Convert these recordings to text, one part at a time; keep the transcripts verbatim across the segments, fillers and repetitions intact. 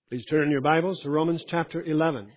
Please turn in your Bibles to Romans chapter eleven.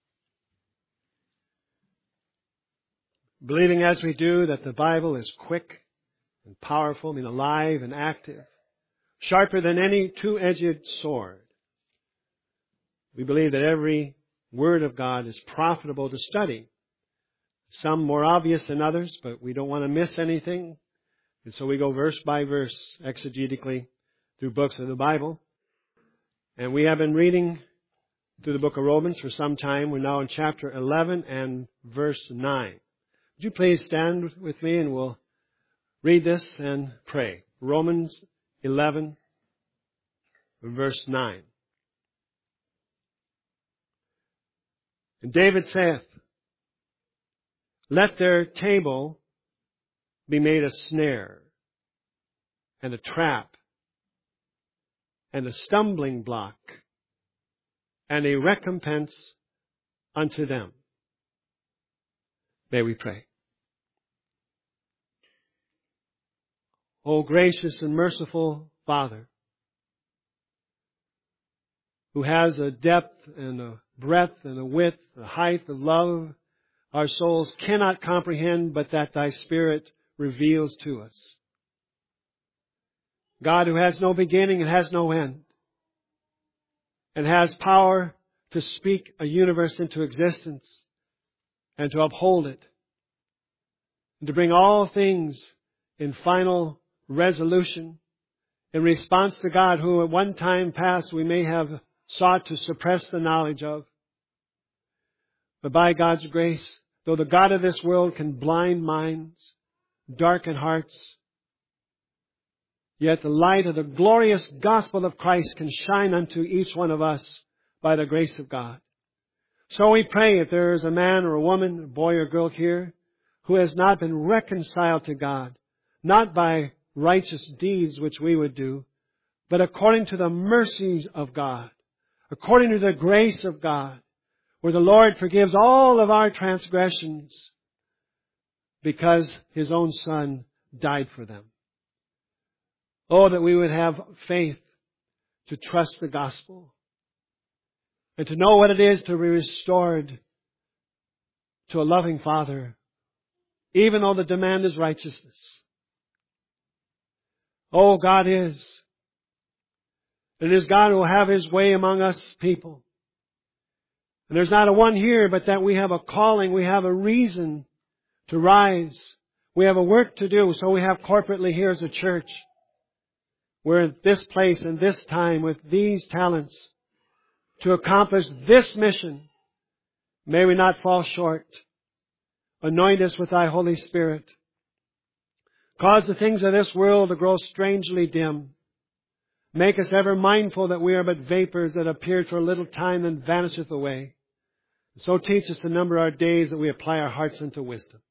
Believing as we do that the Bible is quick and powerful, I mean alive and active, sharper than any two-edged sword. We believe that every word of God is profitable to study. Some more obvious than others, but we don't want to miss anything. And so we go verse by verse exegetically through books of the Bible. And we have been reading through the book of Romans for some time. We're now in chapter eleven and verse nine. Would you please stand with me and we'll read this and pray. Romans eleven, verse nine. And David saith, let their table be made a snare and a trap and a stumbling block and a recompense unto them. May we pray. O gracious and merciful Father, who has a depth and a breadth and a width, a height of love our souls cannot comprehend, but that Thy Spirit reveals to us. God, who has no beginning and has no end, and has power to speak a universe into existence and to uphold it, and to bring all things in final resolution in response to God, who at one time past we may have sought to suppress the knowledge of. But by God's grace, though the God of this world can blind minds, darken hearts, yet the light of the glorious gospel of Christ can shine unto each one of us by the grace of God. So we pray, if there is a man or a woman, a boy or girl here, who has not been reconciled to God, not by righteous deeds which we would do, but according to the mercies of God, according to the grace of God, where the Lord forgives all of our transgressions because His own Son died for them. Oh, that we would have faith to trust the gospel and to know what it is to be restored to a loving Father, even though the demand is righteousness. Oh, God is. It is God who will have His way among us people. And there's not a one here, but that we have a calling, we have a reason to rise. We have a work to do, so we have corporately here as a church. We're at this place and this time with these talents to accomplish this mission. May we not fall short. Anoint us with Thy Holy Spirit. Cause the things of this world to grow strangely dim. Make us ever mindful that we are but vapors that appear for a little time and vanisheth away. So teach us to number our days that we apply our hearts unto wisdom.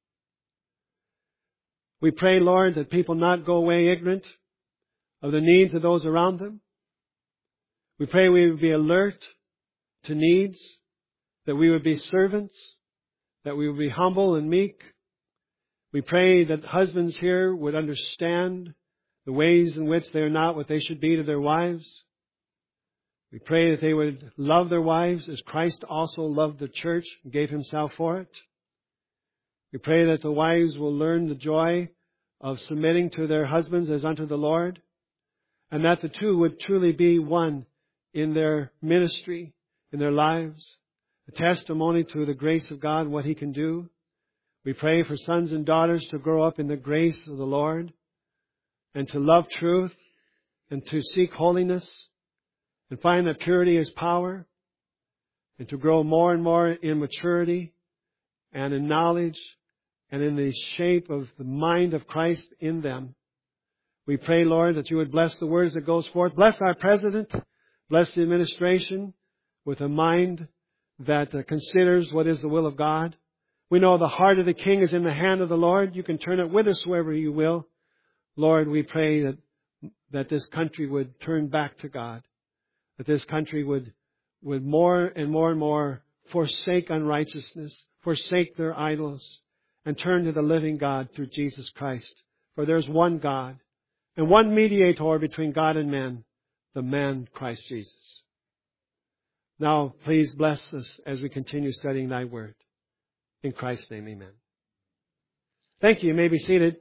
We pray, Lord, that people not go away ignorant of the needs of those around them. We pray we would be alert to needs, that we would be servants, that we would be humble and meek. We pray that husbands here would understand the ways in which they are not what they should be to their wives. We pray that they would love their wives as Christ also loved the church and gave Himself for it. We pray that the wives will learn the joy of submitting to their husbands as unto the Lord, and that the two would truly be one in their ministry, in their lives, a testimony to the grace of God and what He can do. We pray for sons and daughters to grow up in the grace of the Lord and to love truth and to seek holiness and find that purity is power, and to grow more and more in maturity and in knowledge and in the shape of the mind of Christ in them. We pray, Lord, that You would bless the words that goes forth. Bless our president. Bless the administration with a mind that uh, considers what is the will of God. We know the heart of the king is in the hand of the Lord. You can turn it whithersoever You will. Lord, we pray that, that this country would turn back to God. That this country would, would more and more and more forsake unrighteousness, forsake their idols, and turn to the living God through Jesus Christ. For there's one God and one mediator between God and men, the man Christ Jesus. Now, please bless us as we continue studying Thy Word. In Christ's name, amen. Thank you. You may be seated.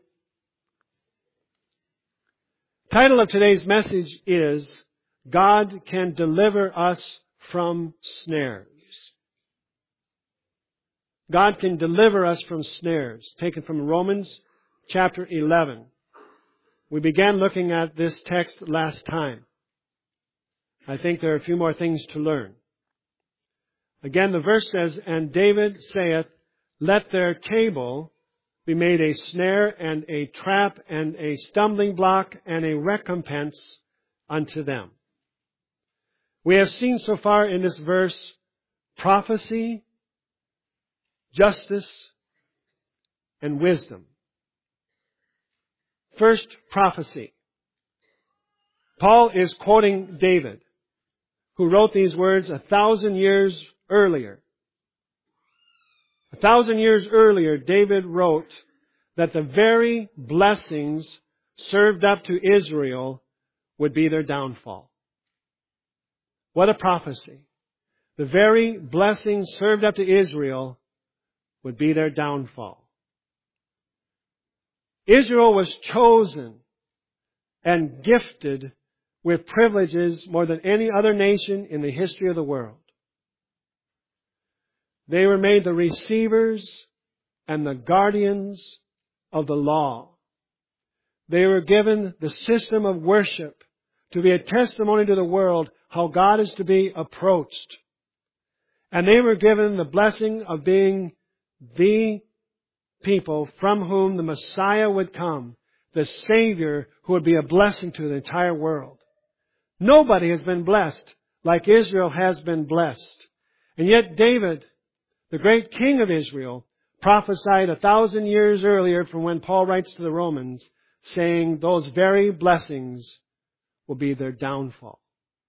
Title of today's message is, God Can Deliver Us from Snares. God can deliver us from snares. Taken from Romans chapter eleven. We began looking at this text last time. I think there are a few more things to learn. Again, the verse says, And David saith, Let their table be made a snare and a trap and a stumbling block and a recompense unto them. We have seen so far in this verse prophecy, justice, and wisdom. First, prophecy. Paul is quoting David, who wrote these words a thousand years earlier. A thousand years earlier, David wrote that the very blessings served up to Israel would be their downfall. What a prophecy. The very blessings served up to Israel would be their downfall. Israel was chosen and gifted with privileges more than any other nation in the history of the world. They were made the receivers and the guardians of the law. They were given the system of worship to be a testimony to the world how God is to be approached. And they were given the blessing of being the people from whom the Messiah would come, the Savior who would be a blessing to the entire world. Nobody has been blessed like Israel has been blessed. And yet David, the great king of Israel, prophesied a thousand years earlier from when Paul writes to the Romans, saying those very blessings will be their downfall.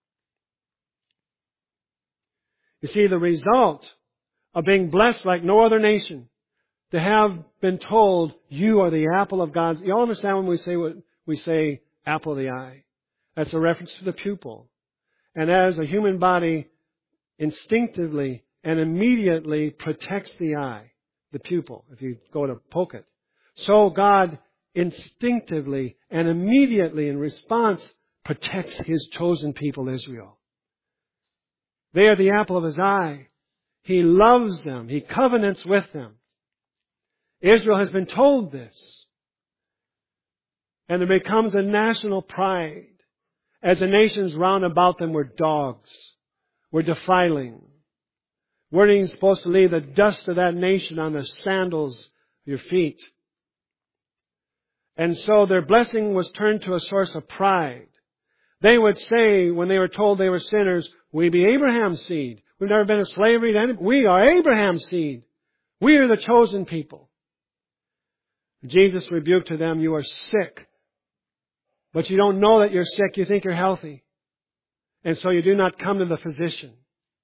You see, the result of being blessed like no other nation, to have been told, you are the apple of God's... You all understand when we say what we say, apple of the eye? That's a reference to the pupil. And as a human body instinctively and immediately protects the eye, the pupil, if you go to poke it, so God instinctively and immediately in response protects His chosen people, Israel. They are the apple of His eye. He loves them. He covenants with them. Israel has been told this. And there becomes a national pride as the nations round about them were dogs, were defiling. We're even supposed to leave the dust of that nation on the sandals of your feet. And so their blessing was turned to a source of pride. They would say, when they were told they were sinners, we be Abraham's seed. We've never been in slavery to anybody. We are Abraham's seed. We are the chosen people. Jesus rebuked to them, you are sick. But you don't know that you're sick. You think you're healthy. And so you do not come to the physician.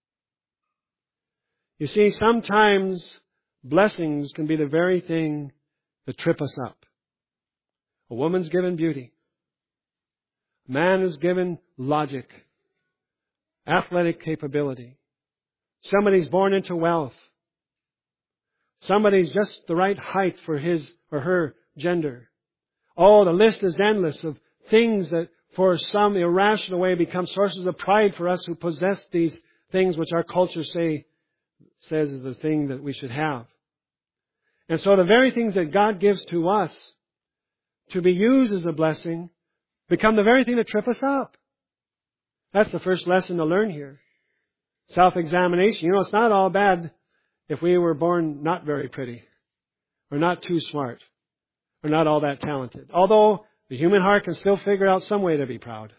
You see, sometimes blessings can be the very thing that trip us up. A woman's given beauty. A man is given logic, athletic capability. Somebody's born into wealth. Somebody's just the right height for his or her gender. Oh, the list is endless of things that for some irrational way become sources of pride for us who possess these things which our culture say says is the thing that we should have. And so the very things that God gives to us to be used as a blessing become the very thing that trip us up. That's the first lesson to learn here. Self-examination. You know, it's not all bad if we were born not very pretty, or not too smart, or not all that talented. Although the human heart can still figure out some way to be proud.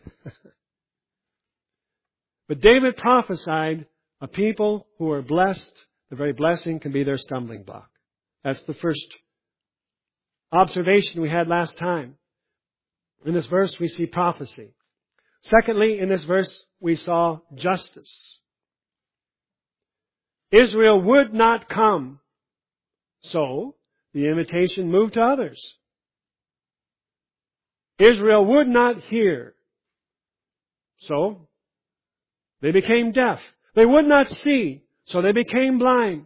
But David prophesied a people who are blessed, the very blessing can be their stumbling block. That's the first observation we had last time. In this verse we see prophecy. Secondly, in this verse we saw justice. Israel would not come, so the invitation moved to others. Israel would not hear, so they became deaf. They would not see, so they became blind.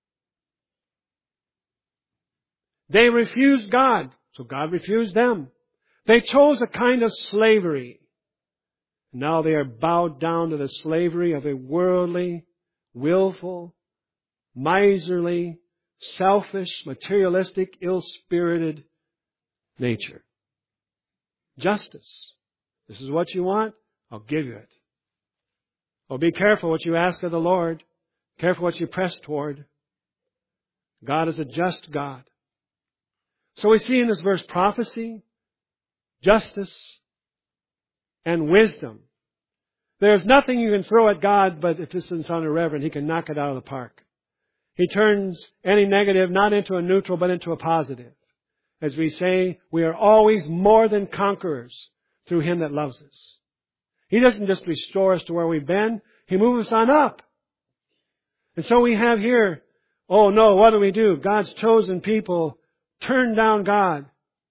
They refused God, so God refused them. They chose a kind of slavery. Now they are bowed down to the slavery of a worldly, willful, miserly, selfish, materialistic, ill-spirited nature. Justice. This is what you want? I'll give you it. Oh, be careful what you ask of the Lord. Careful what you press toward. God is a just God. So we see in this verse prophecy, justice, and wisdom. There's nothing you can throw at God, but if this is irreverent, He can knock it out of the park. He turns any negative not into a neutral, but into a positive. As we say, we are always more than conquerors through Him that loves us. He doesn't just restore us to where we've been. He moves us on up. And so we have here, oh no, what do we do? God's chosen people turned down God.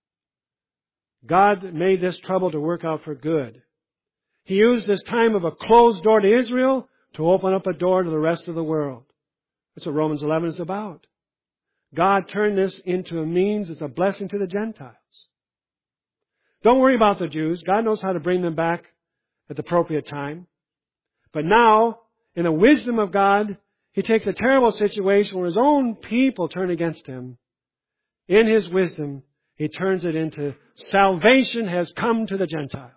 God made this trouble to work out for good. He used this time of a closed door to Israel to open up a door to the rest of the world. That's what Romans eleven is about. God turned this into a means, it's a blessing to the Gentiles. Don't worry about the Jews. God knows how to bring them back at the appropriate time. But now, in the wisdom of God, He takes a terrible situation where His own people turn against Him. In His wisdom, He turns it into salvation has come to the Gentiles.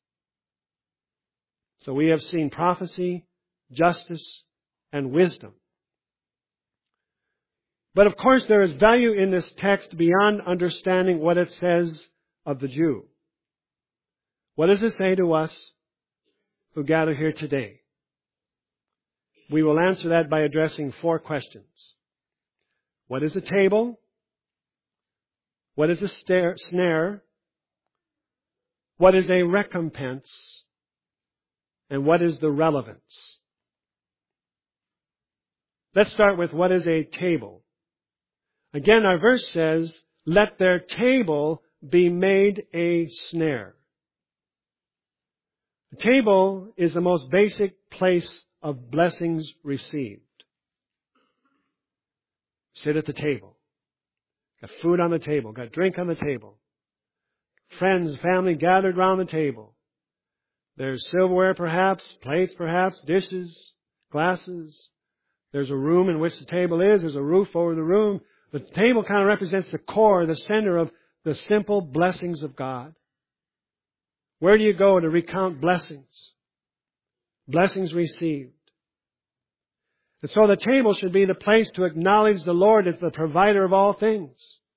So we have seen prophecy, justice, and wisdom. But of course there is value in this text beyond understanding what it says of the Jew. What does it say to us who gather here today? We will answer that by addressing four questions. What is a table? What is a stare, snare? What is a recompense? And what is the relevance? Let's start with what is a table. Again, our verse says, let their table be made a snare. The table is the most basic place of blessings received. Sit at the table. Got food on the table. Got drink on the table. Friends, family gathered around the table. There's silverware perhaps, plates perhaps, dishes, glasses. There's a room in which the table is. There's a roof over the room. The table kind of represents the core, the center of the simple blessings of God. Where do you go to recount blessings? Blessings received. And so the table should be the place to acknowledge the Lord as the provider of all things.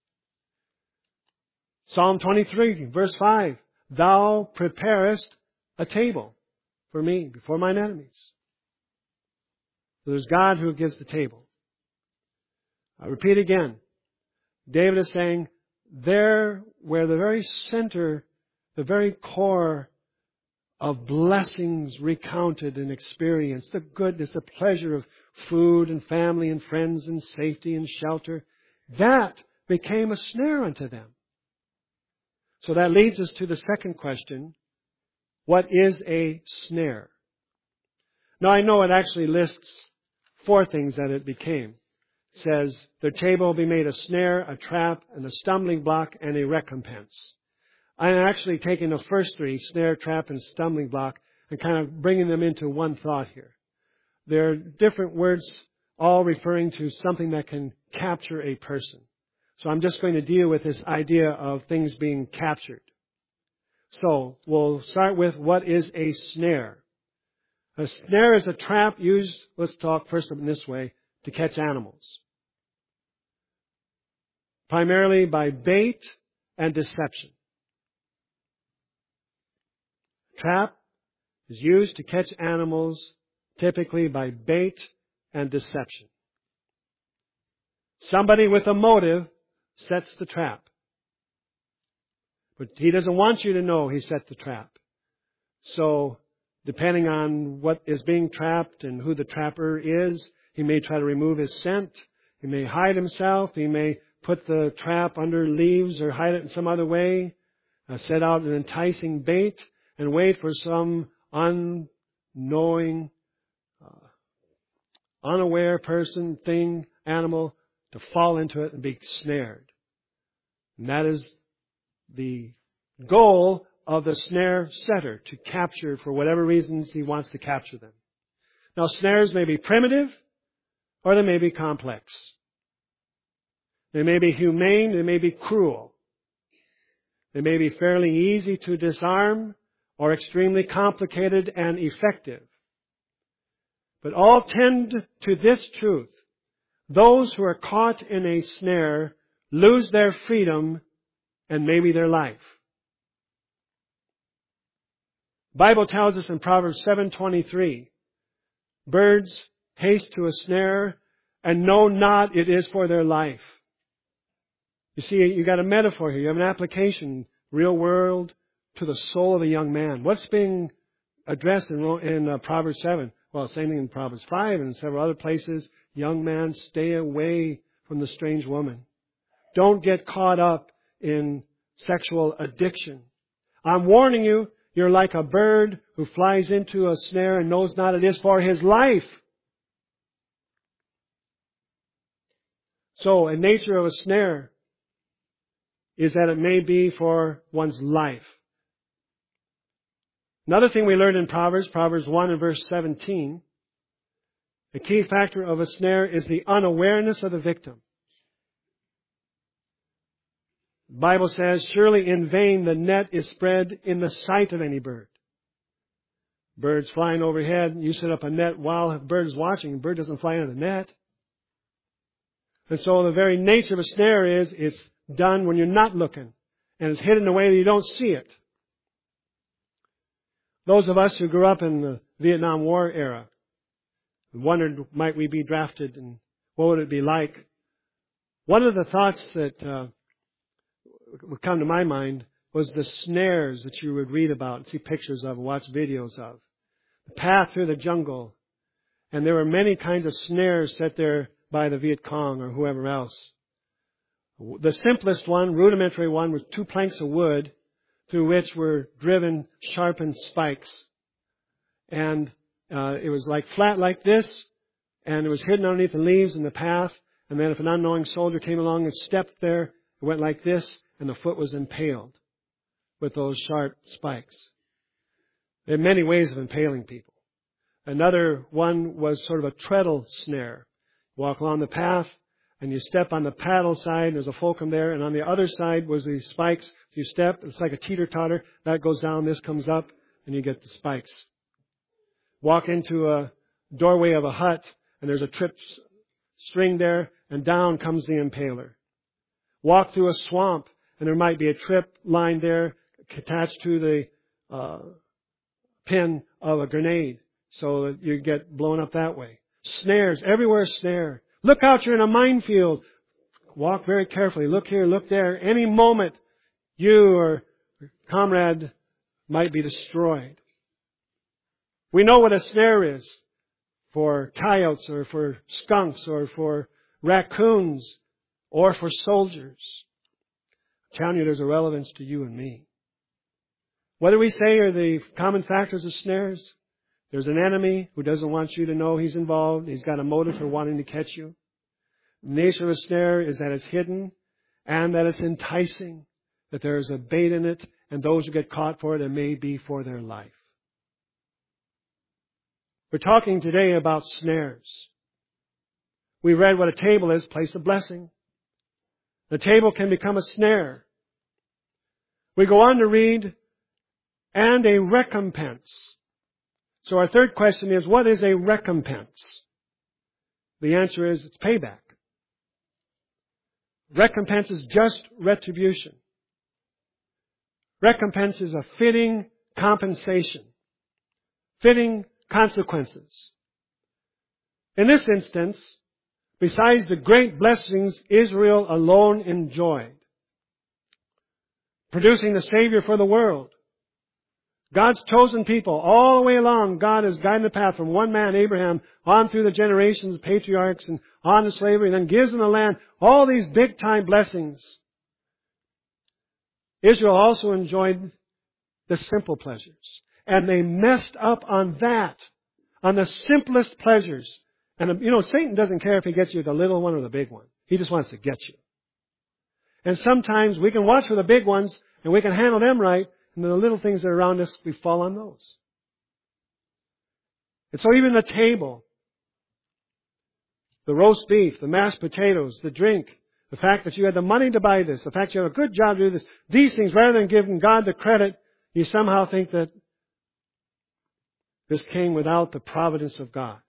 Psalm twenty-three, verse five. Thou preparest a table for me before mine enemies. So there's God who gives the table. I repeat again. David is saying, there where the very center, the very core of blessings recounted and experienced, the goodness, the pleasure of food and family and friends and safety and shelter, that became a snare unto them. So that leads us to the second question. What is a snare? Now I know it actually lists four things that it became. It says, their table will be made a snare, a trap, and a stumbling block, and a recompense. I'm actually taking the first three, snare, trap, and stumbling block, and kind of bringing them into one thought here. They're different words, all referring to something that can capture a person. So I'm just going to deal with this idea of things being captured. So we'll start with what is a snare. A snare is a trap used, let's talk first in this way, to catch animals. Primarily by bait and deception. Trap is used to catch animals typically by bait and deception. Somebody with a motive sets the trap. But he doesn't want you to know he set the trap. So, depending on what is being trapped and who the trapper is, he may try to remove his scent. He may hide himself. He may put the trap under leaves or hide it in some other way. Uh, set out an enticing bait and wait for some unknowing uh, unaware person, thing, animal, to fall into it and be snared. And that is the goal of the snare setter, to capture for whatever reasons he wants to capture them. Now, snares may be primitive or they may be complex. They may be humane, they may be cruel. They may be fairly easy to disarm or extremely complicated and effective. But all tend to this truth. Those who are caught in a snare lose their freedom and maybe their life. The Bible tells us in Proverbs seven twenty-three, birds haste to a snare and know not it is for their life. You see, you got a metaphor here. You have an application, real world, to the soul of a young man. What's being addressed in, in uh, Proverbs seven? Well, same thing in Proverbs five and in several other places. Young man, stay away from the strange woman. Don't get caught up in sexual addiction. I'm warning you, you're like a bird who flies into a snare and knows not it is for his life. So, a nature of a snare is that it may be for one's life. Another thing we learned in Proverbs, Proverbs one and verse seventeen, the key factor of a snare is the unawareness of the victim. The Bible says, surely in vain the net is spread in the sight of any bird. Birds flying overhead, you set up a net while a bird is watching, the bird doesn't fly into the net. And so the very nature of a snare is it's done when you're not looking, and it's hidden in a way that you don't see it. Those of us who grew up in the Vietnam War era wondered, might we be drafted and what would it be like? One of the thoughts that uh, would come to my mind was the snares that you would read about and see pictures of and watch videos of. The path through the jungle. And there were many kinds of snares set there by the Viet Cong or whoever else. The simplest one, rudimentary one, was two planks of wood through which were driven sharpened spikes. And uh, it was like flat like this, and it was hidden underneath the leaves in the path. And then if an unknowing soldier came along and stepped there, it went like this, and the foot was impaled with those sharp spikes. There are many ways of impaling people. Another one was sort of a treadle snare. Walk along the path, and you step on the paddle side, there's a fulcrum there, and on the other side was the spikes. You step, it's like a teeter-totter. That goes down, this comes up, and you get the spikes. Walk into a doorway of a hut, and there's a trip string there, and down comes the impaler. Walk through a swamp, and there might be a trip line there attached to the uh, pin of a grenade, so that you get blown up that way. Snares, everywhere snare. Look out, you're in a minefield. Walk very carefully. Look here, look there. Any moment, you or comrade might be destroyed. We know what a snare is for coyotes or for skunks or for raccoons or for soldiers. I'm telling you, there's a relevance to you and me. What do we say are the common factors of snares? There's an enemy who doesn't want you to know he's involved. He's got a motive for wanting to catch you. The nature of a snare is that it's hidden and that it's enticing, that there is a bait in it, and those who get caught for it, it may be for their life. We're talking today about snares. We read what a table is, place of blessing. The table can become a snare. We go on to read, and a recompense. So our third question is, what is a recompense? The answer is, it's payback. Recompense is just retribution. Recompense is a fitting compensation. Fitting consequences. In this instance, besides the great blessings Israel alone enjoyed, producing the Savior for the world, God's chosen people, all the way along, God is guiding the path from one man, Abraham, on through the generations, patriarchs, and on to slavery, and then gives them the land, all these big-time blessings. Israel also enjoyed the simple pleasures. And they messed up on that, on the simplest pleasures. And, you know, Satan doesn't care if he gets you the little one or the big one. He just wants to get you. And sometimes we can watch for the big ones and we can handle them right, and the little things that are around us, we fall on those. And so even the table, the roast beef, the mashed potatoes, the drink, the fact that you had the money to buy this, the fact you have a good job to do this, these things, rather than giving God the credit, you somehow think that this came without the providence of God.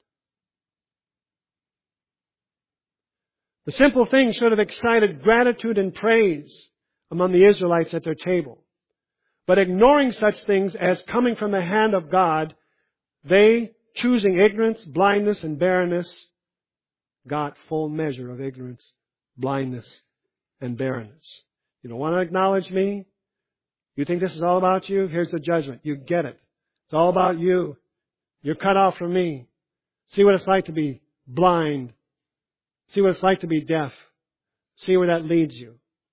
The simple things should have excited gratitude and praise among the Israelites at their table. But ignoring such things as coming from the hand of God, they, choosing ignorance, blindness, and barrenness, got full measure of ignorance, blindness, and barrenness. You don't want to acknowledge me? You think this is all about you? Here's the judgment. You get it. It's all about you. You're cut off from me. See what it's like to be blind. See what it's like to be deaf. See where that leads you.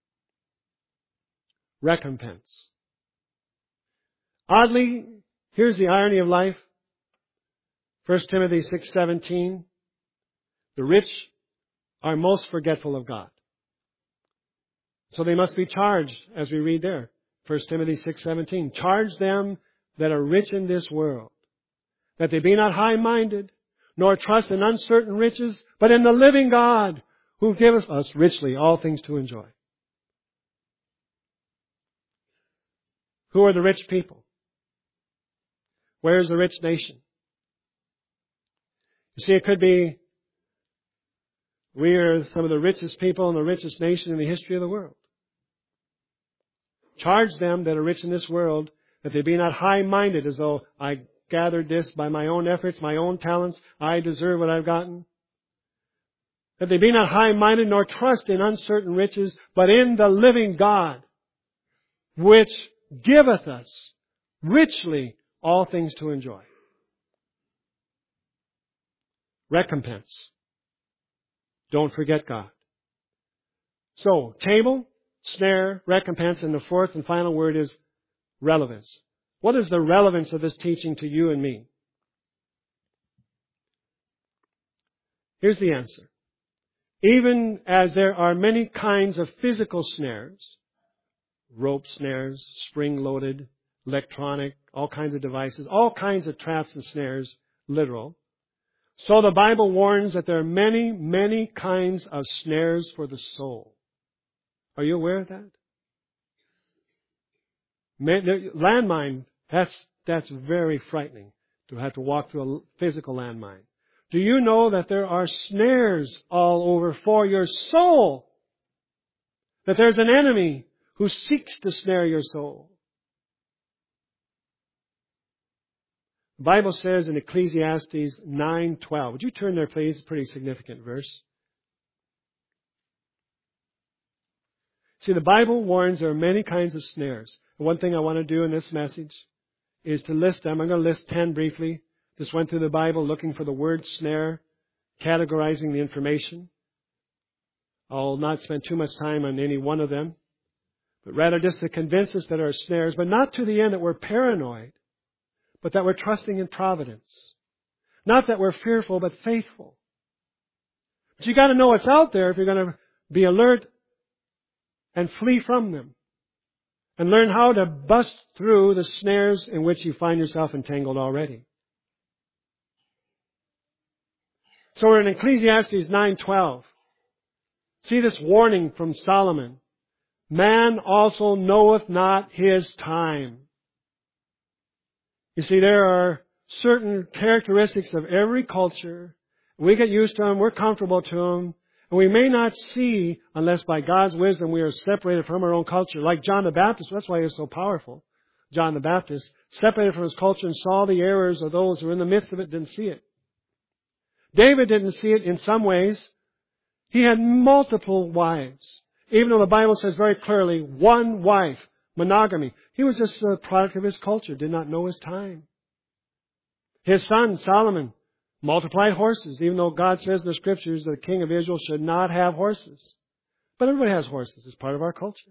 Recompense. Oddly, here's the irony of life. First Timothy six seventeen. The rich are most forgetful of God. So they must be charged, as we read there. First Timothy six seventeen. Charge them that are rich in this world, that they be not high-minded, nor trust in uncertain riches, but in the living God, who giveth us richly all things to enjoy. Who are the rich people? Where is the rich nation? You see, it could be we are some of the richest people and the richest nation in the history of the world. Charge them that are rich in this world, that they be not high-minded, as though I gathered this by my own efforts, my own talents, I deserve what I've gotten. That they be not high-minded, nor trust in uncertain riches, but in the living God, which giveth us richly all things to enjoy. Recompense. Don't forget God. So, table, snare, recompense, and the fourth and final word is relevance. What is the relevance of this teaching to you and me? Here's the answer. Even as there are many kinds of physical snares, rope snares, spring-loaded, electronic, all kinds of devices, all kinds of traps and snares, literal, so the Bible warns that there are many, many kinds of snares for the soul. Are you aware of that? Landmine, that's, that's very frightening to have to walk through a physical landmine. Do you know that there are snares all over for your soul? That there's an enemy who seeks to snare your soul. The Bible says in Ecclesiastes nine twelve. Would you turn there, please? It's a pretty significant verse. See, the Bible warns there are many kinds of snares. And one thing I want to do in this message is to list them. I'm going to list ten briefly. Just went through the Bible looking for the word snare, categorizing the information. I'll not spend too much time on any one of them, but rather just to convince us that there are snares, but not to the end that we're paranoid, but that we're trusting in providence. Not that we're fearful, but faithful. But you got to know what's out there if you're going to be alert and flee from them. And learn how to bust through the snares in which you find yourself entangled already. So we're in Ecclesiastes nine twelve. See this warning from Solomon. Man also knoweth not his time. You see, there are certain characteristics of every culture. We get used to them. We're comfortable to them. And we may not see, unless by God's wisdom we are separated from our own culture. Like John the Baptist, that's why he was so powerful. John the Baptist, separated from his culture and saw the errors of those who were in the midst of it, didn't see it. David didn't see it in some ways. He had multiple wives. Even though the Bible says very clearly, one wife, monogamy. He was just a product of his culture, did not know his time. His son, Solomon, multiplied horses, even though God says in the Scriptures that the king of Israel should not have horses. But everybody has horses. It's part of our culture.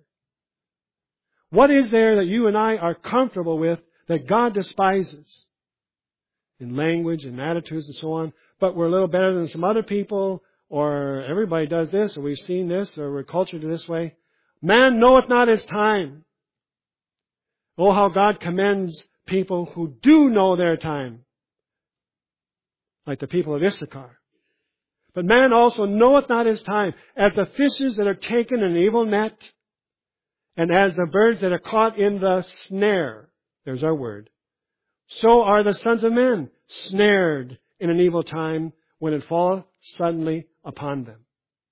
What is there that you and I are comfortable with that God despises? in language and attitudes and so on, but we're a little better than some other people, or everybody does this, or we've seen this, or we're cultured this way. Man knoweth not his time. Oh, how God commends people who do know their time, like the people of Issachar. But man also knoweth not his time, as the fishes that are taken in an evil net, and as the birds that are caught in the snare. There's our word. So are the sons of men snared in an evil time, when it falleth suddenly upon them.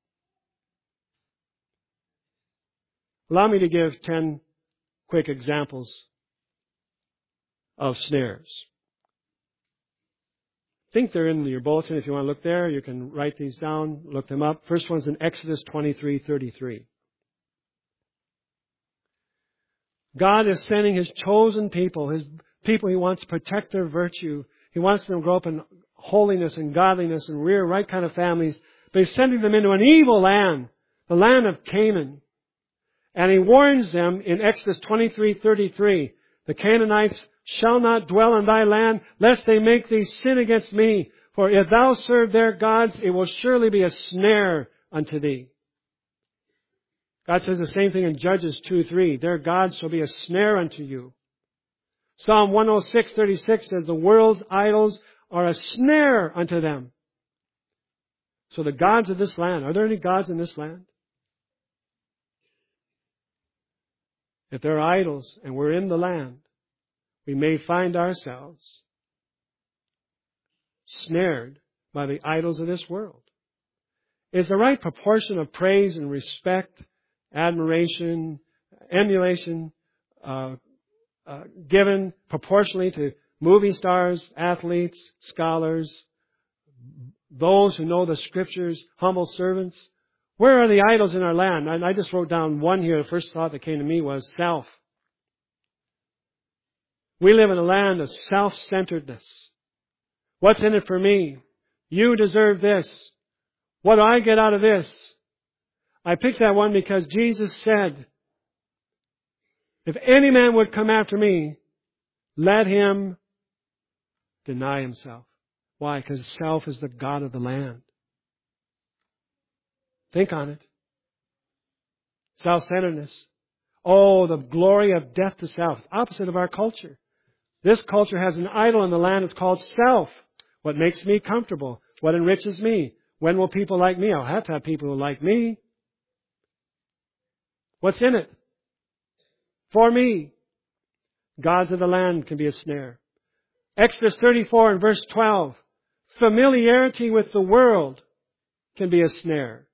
Allow me to give ten quick examples of snares. I think they're in your bulletin. If you want to look there, you can write these down, look them up. First one's in Exodus twenty-three thirty-three. God is sending His chosen people, His people He wants to protect their virtue. He wants them to grow up in holiness and godliness and rear right kind of families. But He's sending them into an evil land, the land of Canaan. And He warns them in Exodus twenty-three thirty-three, the Canaanites shall not dwell in thy land, lest they make thee sin against me. For if thou serve their gods, it will surely be a snare unto thee. God says the same thing in Judges two three. Their gods shall be a snare unto you. Psalm one oh six thirty-six says the world's idols are a snare unto them. So the gods of this land, are there any gods in this land? If there are idols and we're in the land, we may find ourselves snared by the idols of this world. Is the right proportion of praise and respect, admiration, emulation uh, uh, given proportionally to movie stars, athletes, scholars, those who know the Scriptures, humble servants? Where are the idols in our land? And I just wrote down one here. The first thought that came to me was self. We live in a land of self-centeredness. What's in it for me? You deserve this. What do I get out of this? I picked that one because Jesus said, if any man would come after me, let him deny himself. Why? Because self is the god of the land. Think on it. Self-centeredness. Oh, the glory of death to self. Opposite of our culture. This culture has an idol in the land. It's called self. What makes me comfortable? What enriches me? When will people like me? I'll have to have people who like me. What's in it? For me. Gods of the land can be a snare. Exodus thirty-four and verse twelve. Familiarity with the world can be a snare.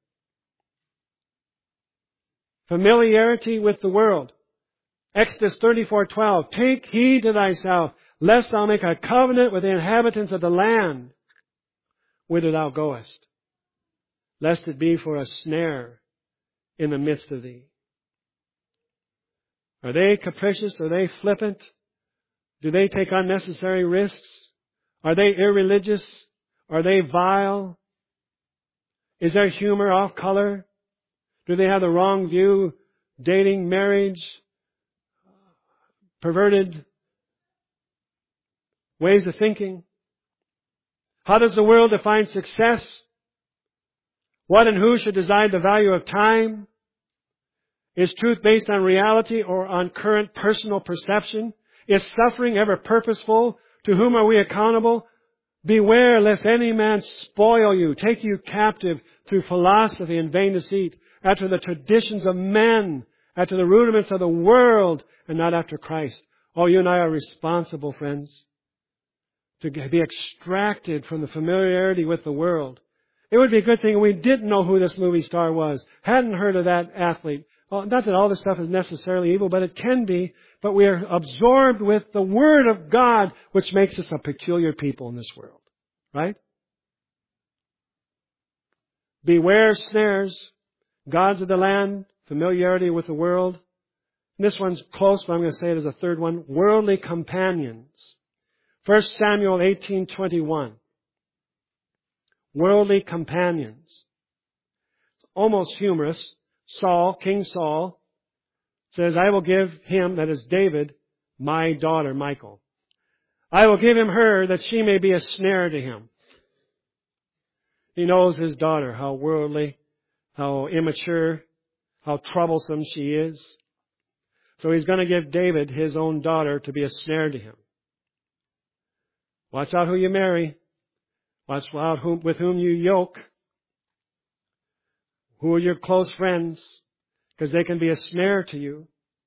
Familiarity with the world. Exodus thirty-four twelve. Take heed to thyself, lest thou make a covenant with the inhabitants of the land whither thou goest, lest it be for a snare in the midst of thee. Are they capricious? Are they flippant? Do they take unnecessary risks? Are they irreligious? Are they vile? Is their humor off color? Do they have the wrong view? Dating, marriage, perverted ways of thinking? How does the world define success? What and who should decide the value of time? Is truth based on reality or on current personal perception? Is suffering ever purposeful? To whom are we accountable? Beware lest any man spoil you, take you captive through philosophy and vain deceit, after the traditions of men, after the rudiments of the world, and not after Christ. Oh, you and I are responsible, friends, to be extracted from the familiarity with the world. It would be a good thing if we didn't know who this movie star was, hadn't heard of that athlete. Well, not that all this stuff is necessarily evil, but it can be. But we are absorbed with the Word of God, which makes us a peculiar people in this world. Right? Beware snares, gods of the land, familiarity with the world. And this one's close, but I'm going to say it as a third one. Worldly companions. First Samuel eighteen twenty-one. Worldly companions. It's almost humorous. Saul, King Saul, says, I will give him, that is David, my daughter, Michal. I will give him her that she may be a snare to him. He knows his daughter, how worldly, how immature, how troublesome she is. So he's going to give David his own daughter to be a snare to him. Watch out who you marry. Watch out whom, with whom you yoke. Who are your close friends? Because they can be a snare to you.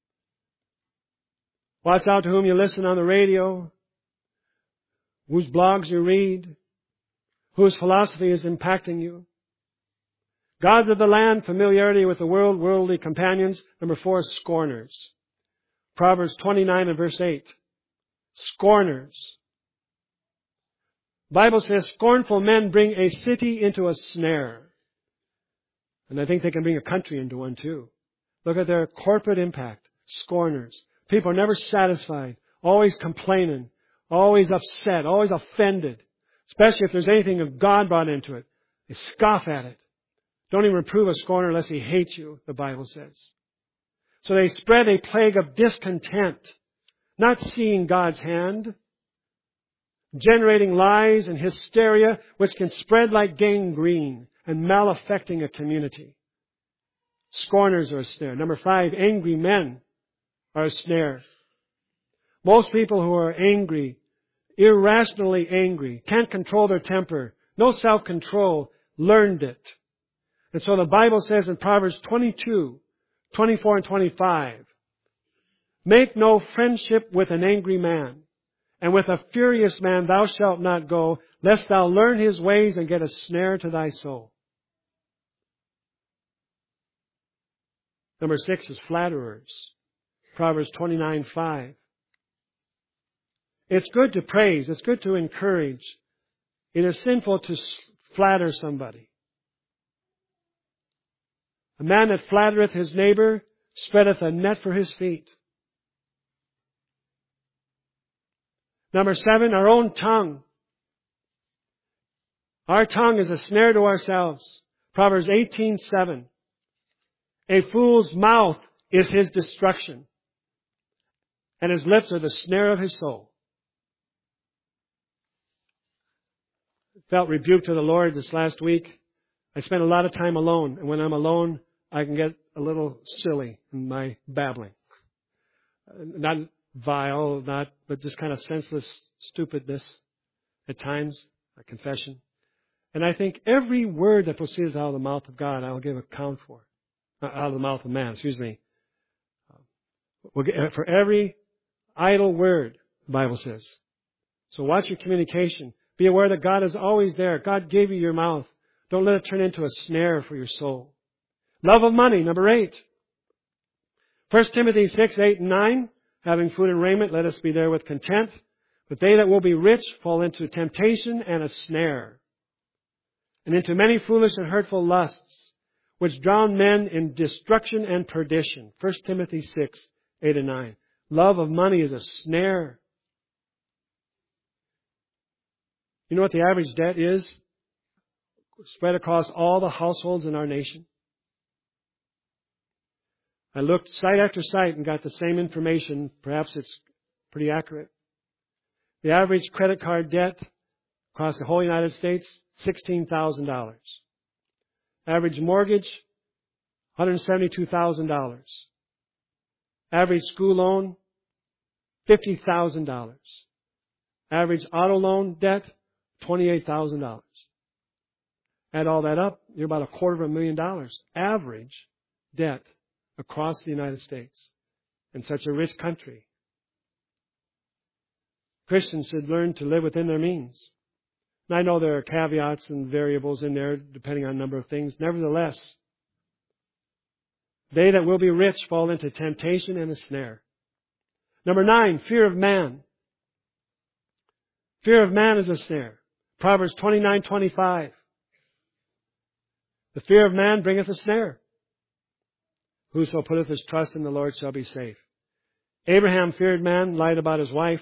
Watch out to whom you listen on the radio. Whose blogs you read. Whose philosophy is impacting you. Gods of the land, familiarity with the world, worldly companions. Number four, scorners. Proverbs twenty-nine and verse eight. Scorners. The Bible says, scornful men bring a city into a snare. And I think they can bring a country into one too. Look at their corporate impact. Scorners. People are never satisfied. Always complaining. Always upset. Always offended. Especially if there's anything of God brought into it. They scoff at it. Don't even reprove a scorner unless he hates you, the Bible says. So they spread a plague of discontent. Not seeing God's hand. Generating lies and hysteria which can spread like gangrene and malaffecting a community. Scorners are a snare. Number five, angry men are a snare. Most people who are angry, irrationally angry, can't control their temper, no self-control, learned it. And so the Bible says in Proverbs twenty-two, twenty-four and twenty-five, make no friendship with an angry man. And with a furious man thou shalt not go, lest thou learn his ways and get a snare to thy soul. Number six is flatterers. Proverbs twenty-nine, five. It's good to praise. It's good to encourage. It is sinful to flatter somebody. A man that flattereth his neighbor spreadeth a net for his feet. Number seven, our own tongue. Our tongue is a snare to ourselves. Proverbs eighteen, seven. A fool's mouth is his destruction, and his lips are the snare of his soul. I felt rebuked to the Lord this last week. I spent a lot of time alone, and when I'm alone, I can get a little silly in my babbling. Not vile, not, but just kind of senseless stupidness at times, a confession. And I think every word that proceeds out of the mouth of God, I will give account for. Out of the mouth of man, excuse me. We'll get, for every idle word, the Bible says. So watch your communication. Be aware that God is always there. God gave you your mouth. Don't let it turn into a snare for your soul. Love of money, number eight. First Timothy six, eight, and nine. Having food and raiment, let us be there with content. But they that will be rich fall into temptation and a snare, and into many foolish and hurtful lusts, which drown men in destruction and perdition. First Timothy six, eight and nine. Love of money is a snare. You know what the average debt is? Spread across all the households in our nation. I looked site after site and got the same information. Perhaps it's pretty accurate. The average credit card debt across the whole United States, sixteen thousand dollars. Average mortgage, one hundred seventy-two thousand dollars. Average school loan, fifty thousand dollars. Average auto loan debt, twenty-eight thousand dollars. Add all that up, you're about a quarter of a million dollars. Average debt across the United States in such a rich country. Christians should learn to live within their means. And I know there are caveats and variables in there depending on a number of things. Nevertheless, they that will be rich fall into temptation and a snare. Number nine, fear of man. Fear of man is a snare. Proverbs twenty-nine, twenty-five. The fear of man bringeth a snare. Whoso putteth his trust in the Lord shall be safe. Abraham feared man, lied about his wife.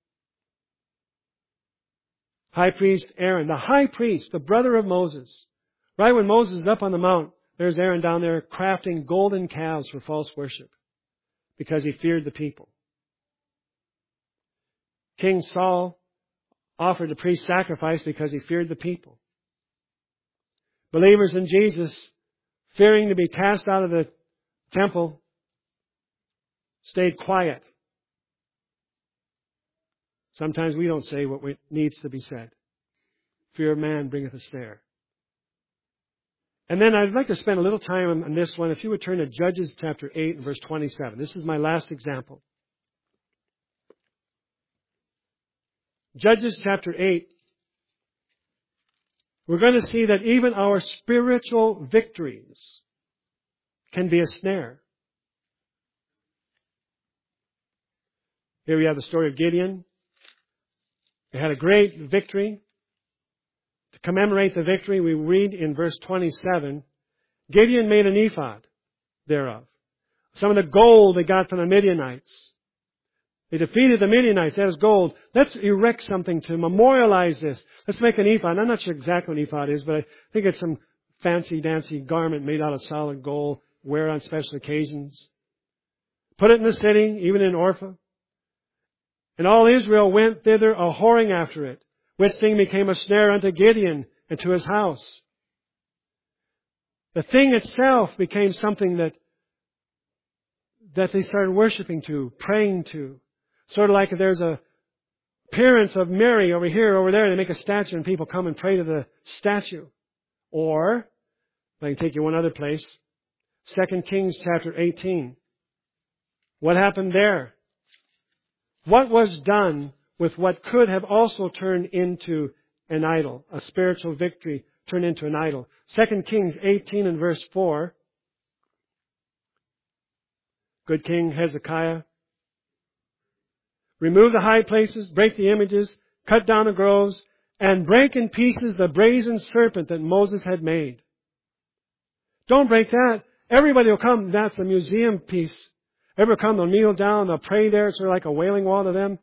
High priest Aaron, the high priest, the brother of Moses. Right when Moses is up on the mount, there's Aaron down there crafting golden calves for false worship because he feared the people. King Saul offered the priest sacrifice because he feared the people. Believers in Jesus, fearing to be cast out of the temple, stayed quiet. Sometimes we don't say what needs to be said. Fear of man bringeth a snare. And then I'd like to spend a little time on this one. If you would turn to Judges chapter eight and verse twenty-seven. This is my last example. Judges chapter eight. We're going to see that even our spiritual victories can be a snare. Here we have the story of Gideon. They had a great victory. To commemorate the victory, we read in verse twenty-seven, Gideon made an ephod thereof. Some of the gold they got from the Midianites. They defeated the Midianites. That was gold. Let's erect something to memorialize this. Let's make an ephod. I'm not sure exactly what an ephod is, but I think it's some fancy-dancy garment made out of solid gold, wear on special occasions. Put it in the city, even in Orpha. And all Israel went thither a-whoring after it, which thing became a snare unto Gideon and to his house. The thing itself became something that, that they started worshiping to, praying to. Sort of like if there's a appearance of Mary over here, over there, they make a statue and people come and pray to the statue. Or, I can take you one other place, Second Kings chapter eighteen. What happened there? What was done with what could have also turned into an idol, a spiritual victory turned into an idol? Second Kings eighteen and verse four. Good King Hezekiah. Remove the high places, break the images, cut down the groves, and break in pieces the brazen serpent that Moses had made. Don't break that. Everybody will come. That's a museum piece. Everybody will come, they'll kneel down, they'll pray there. It's sort of like a wailing wall to them.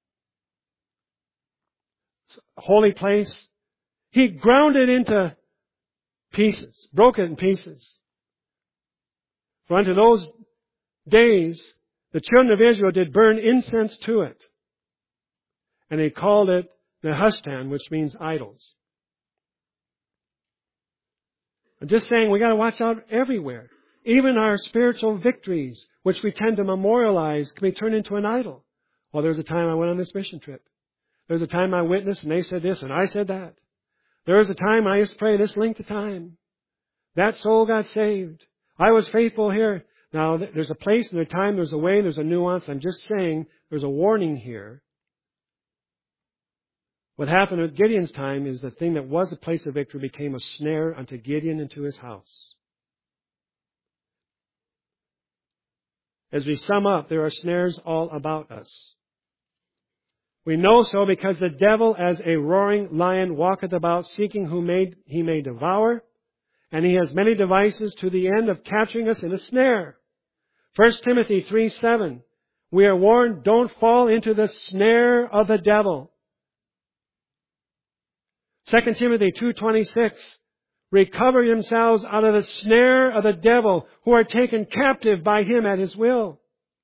It's a holy place. He ground it into pieces, broke it in pieces. For unto those days, the children of Israel did burn incense to it. And they called it Nehushtan, which means idols. I'm just saying we got to watch out everywhere. Even our spiritual victories, which we tend to memorialize, can be turned into an idol. Well, there was a time I went on this mission trip. There was a time I witnessed and they said this and I said that. There was a time I used to pray this length of time. That soul got saved. I was faithful here. Now, there's a place, there's a time, there's a way, there's a nuance. I'm just saying there's a warning here. What happened at Gideon's time is the thing that was a place of victory became a snare unto Gideon and to his house. As we sum up, there are snares all about us. We know so because the devil as a roaring lion walketh about seeking whom may, he may devour, and he has many devices to the end of capturing us in a snare. First Timothy three seven. We are warned, don't fall into the snare of the devil. Second Timothy two twenty-six. Recover yourselves out of the snare of the devil, who are taken captive by him at his will.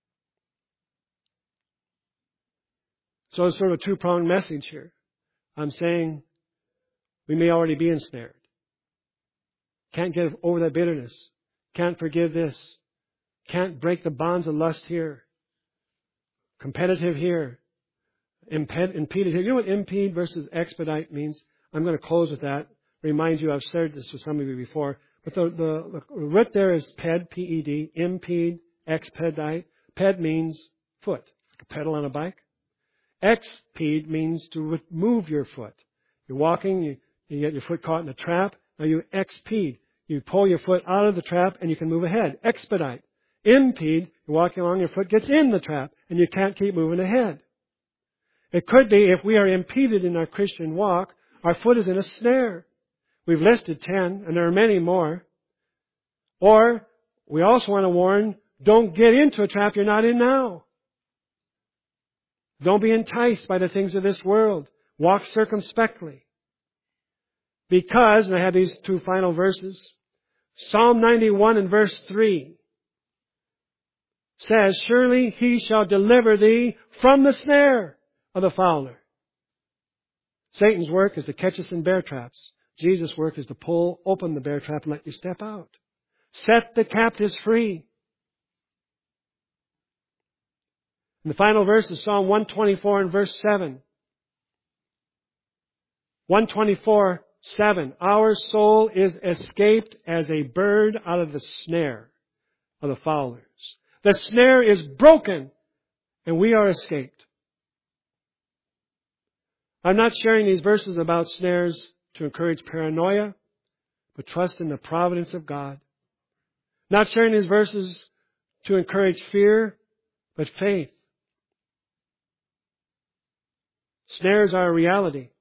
So it's sort of a two-pronged message here. I'm saying we may already be ensnared. Can't get over that bitterness. Can't forgive this. Can't break the bonds of lust here. Competitive here. Imped, impeded here. You know what impede versus expedite means? I'm going to close with that. Remind you, I've shared this with some of you before. But the, the, the root there is ped, P E D, impede, expedite. Ped means foot, like a pedal on a bike. Expede means to remove your foot. You're walking, you, you get your foot caught in a trap. Now you expede. You pull your foot out of the trap and you can move ahead. Expedite. Impede, you're walking along, your foot gets in the trap and you can't keep moving ahead. It could be if we are impeded in our Christian walk, our foot is in a snare. We've listed ten, and there are many more. Or, we also want to warn, don't get into a trap you're not in now. Don't be enticed by the things of this world. Walk circumspectly. Because, and I have these two final verses, Psalm ninety-one and verse three says, surely he shall deliver thee from the snare of the fowler. Satan's work is to catch us in bear traps. Jesus' work is to pull open the bear trap and let you step out. Set the captives free. And the final verse is Psalm one twenty-four and verse seven. one twenty-four, seven. Our soul is escaped as a bird out of the snare of the fowlers. The snare is broken and we are escaped. I'm not sharing these verses about snares to encourage paranoia, but trust in the providence of God. Not sharing these verses to encourage fear, but faith. Snares are a reality.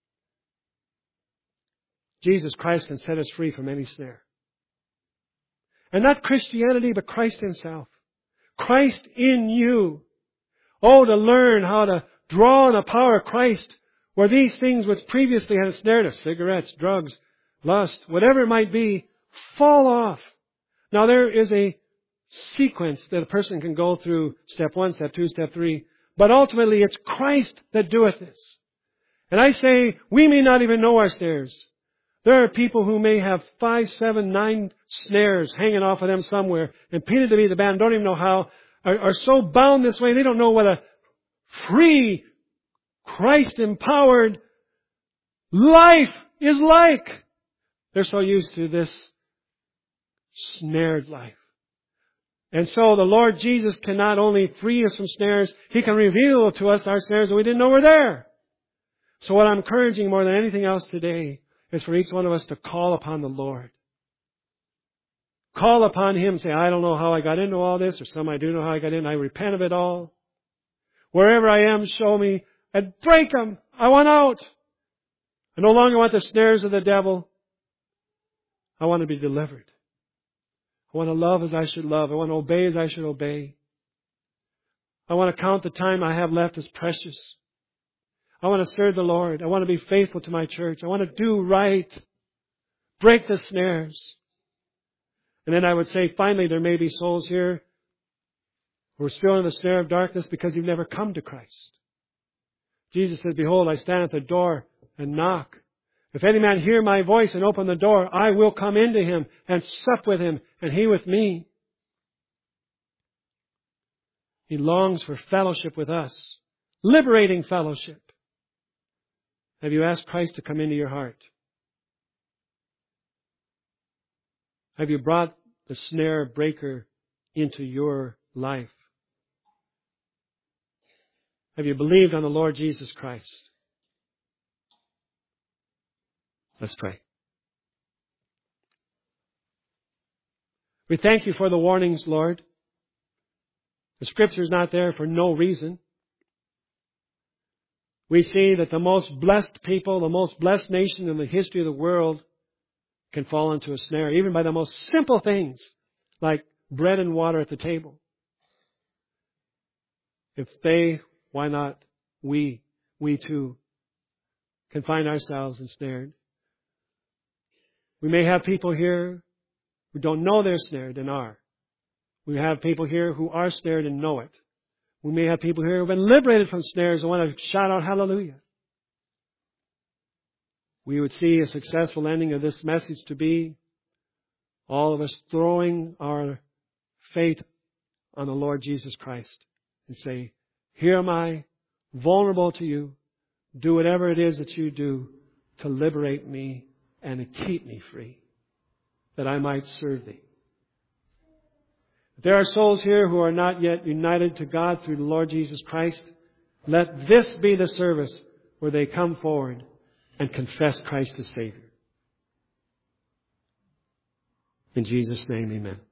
Jesus Christ can set us free from any snare. And not Christianity, but Christ Himself. Christ in you. Oh, to learn how to draw on the power of Christ, where these things which previously had ensnared us, cigarettes, drugs, lust, whatever it might be, fall off. Now there is a sequence that a person can go through, step one, step two, step three, but ultimately it's Christ that doeth this. And I say, we may not even know our snares. There are people who may have five, seven, nine snares hanging off of them somewhere, and painted to be the band, don't even know how, are, are so bound this way, they don't know what a free, Christ-empowered life is like. They're so used to this snared life. And so the Lord Jesus can not only free us from snares, He can reveal to us our snares that we didn't know were there. So what I'm encouraging more than anything else today is for each one of us to call upon the Lord. Call upon Him, say, I don't know how I got into all this, or some I do know how I got in. I repent of it all. Wherever I am, show me and break them. I want out. I no longer want the snares of the devil. I want to be delivered. I want to love as I should love. I want to obey as I should obey. I want to count the time I have left as precious. I want to serve the Lord. I want to be faithful to my church. I want to do right. Break the snares. And then I would say, finally, there may be souls here who are still in the snare of darkness because you've never come to Christ. Jesus said, behold, I stand at the door and knock. If any man hear my voice and open the door, I will come into him and sup with him and he with me. He longs for fellowship with us. Liberating fellowship. Have you asked Christ to come into your heart? Have you brought the snare breaker into your life? Have you believed on the Lord Jesus Christ? Let's pray. We thank You for the warnings, Lord. The Scripture is not there for no reason. We see that the most blessed people, the most blessed nation in the history of the world can fall into a snare, even by the most simple things, like bread and water at the table. If they, why not we? We too can find ourselves ensnared. We may have people here who don't know they're snared and are. We have people here who are snared and know it. We may have people here who have been liberated from snares and want to shout out hallelujah. We would see a successful ending of this message to be all of us throwing our faith on the Lord Jesus Christ and say, here am I, vulnerable to You. Do whatever it is that You do to liberate me and to keep me free, that I might serve Thee. If there are souls here who are not yet united to God through the Lord Jesus Christ, let this be the service where they come forward and confess Christ as Savior. In Jesus' name, amen.